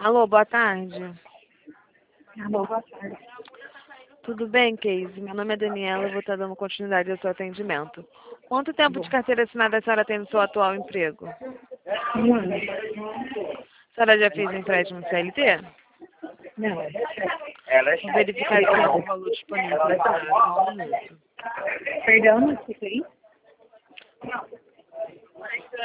Alô, boa tarde. Alô, boa tarde. Tudo bem, Casey? Meu nome é Daniela e vou estar dando continuidade ao seu atendimento. Quanto tempo de carteira assinada a senhora tem no seu atual emprego? Um ano. A senhora já fez empréstimo CLT? Não. Vou verificar se tem algum valor disponível para a senhora. Só um minuto. Perdão, não escutei.